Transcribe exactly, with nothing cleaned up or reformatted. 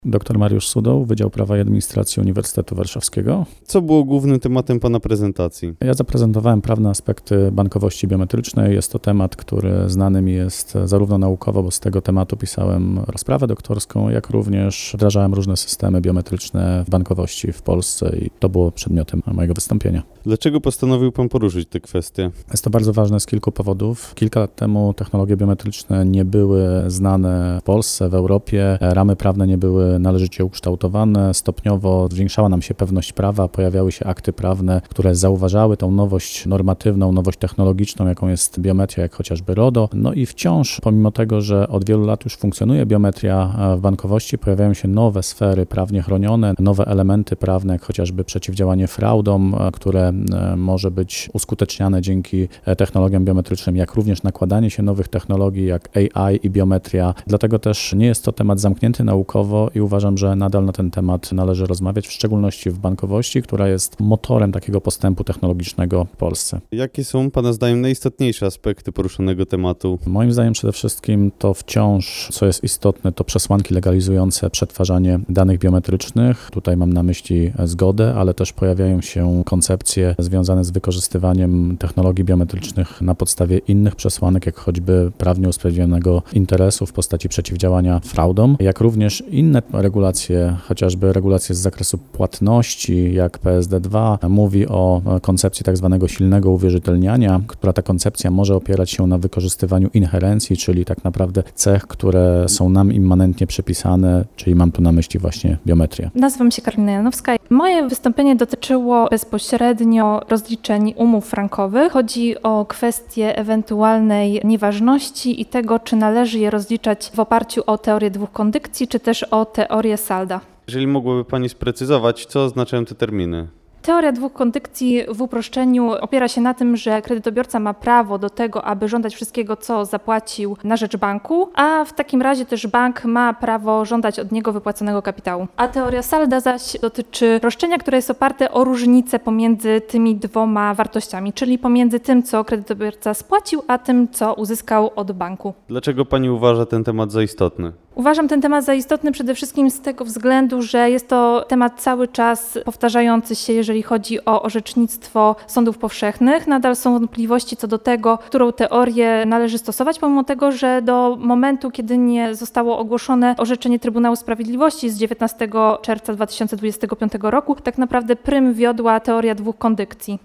Doktor Mariusz Sudoł, Wydział Prawa i Administracji Uniwersytetu Warszawskiego. Co było głównym tematem pana prezentacji? Ja zaprezentowałem prawne aspekty bankowości biometrycznej. Jest to temat, który znany mi jest zarówno naukowo, bo z tego tematu pisałem rozprawę doktorską, jak również wdrażałem różne systemy biometryczne w bankowości w Polsce i to było przedmiotem mojego wystąpienia. Dlaczego postanowił pan poruszyć tę kwestię? Jest to bardzo ważne z kilku powodów. Kilka lat temu technologie biometryczne nie były znane w Polsce, w Europie. Ramy prawne nie były należycie ukształtowane. Stopniowo zwiększała nam się pewność prawa, pojawiały się akty prawne, które zauważały tą nowość normatywną, nowość technologiczną, jaką jest biometria, jak chociażby RODO. No i wciąż, pomimo tego, że od wielu lat już funkcjonuje biometria w bankowości, pojawiają się nowe sfery prawnie chronione, nowe elementy prawne, jak chociażby przeciwdziałanie fraudom, które może być uskuteczniane dzięki technologiom biometrycznym, jak również nakładanie się nowych technologii, jak A I i biometria. Dlatego też nie jest to temat zamknięty naukowo i uważam, że nadal na ten temat należy rozmawiać, w szczególności w bankowości, która jest motorem takiego postępu technologicznego w Polsce. Jakie są pana zdaniem najistotniejsze aspekty poruszonego tematu? Moim zdaniem przede wszystkim to wciąż, co jest istotne, to przesłanki legalizujące przetwarzanie danych biometrycznych. Tutaj mam na myśli zgodę, ale też pojawiają się koncepcje związane z wykorzystywaniem technologii biometrycznych na podstawie innych przesłanek, jak choćby prawnie usprawiedliwionego interesu w postaci przeciwdziałania fraudom, jak również inne regulacje, chociażby regulacje z zakresu płatności, jak P S D dwa, mówi o koncepcji tak zwanego silnego uwierzytelniania, która ta koncepcja może opierać się na wykorzystywaniu inherencji, czyli tak naprawdę cech, które są nam immanentnie przypisane, czyli mam tu na myśli właśnie biometrię. Nazywam się Karolina Janowska. Moje wystąpienie dotyczyło bezpośrednio rozliczeń umów frankowych. Chodzi o kwestię ewentualnej nieważności i tego, czy należy je rozliczać w oparciu o teorię dwóch kondykcji, czy też o teorię Salda. Jeżeli mogłaby pani sprecyzować, co oznaczają te terminy? Teoria dwóch kondykcji w uproszczeniu opiera się na tym, że kredytobiorca ma prawo do tego, aby żądać wszystkiego, co zapłacił na rzecz banku, a w takim razie też bank ma prawo żądać od niego wypłaconego kapitału. A teoria Salda zaś dotyczy roszczenia, które jest oparte o różnicę pomiędzy tymi dwoma wartościami, czyli pomiędzy tym, co kredytobiorca spłacił, a tym, co uzyskał od banku. Dlaczego pani uważa ten temat za istotny? Uważam ten temat za istotny przede wszystkim z tego względu, że jest to temat cały czas powtarzający się, jeżeli chodzi o orzecznictwo sądów powszechnych. Nadal są wątpliwości co do tego, którą teorię należy stosować, pomimo tego, że do momentu, kiedy nie zostało ogłoszone orzeczenie Trybunału Sprawiedliwości z dziewiętnastego czerwca dwa tysiące dwudziestego piątego roku, tak naprawdę prym wiodła teoria dwóch kondykcji.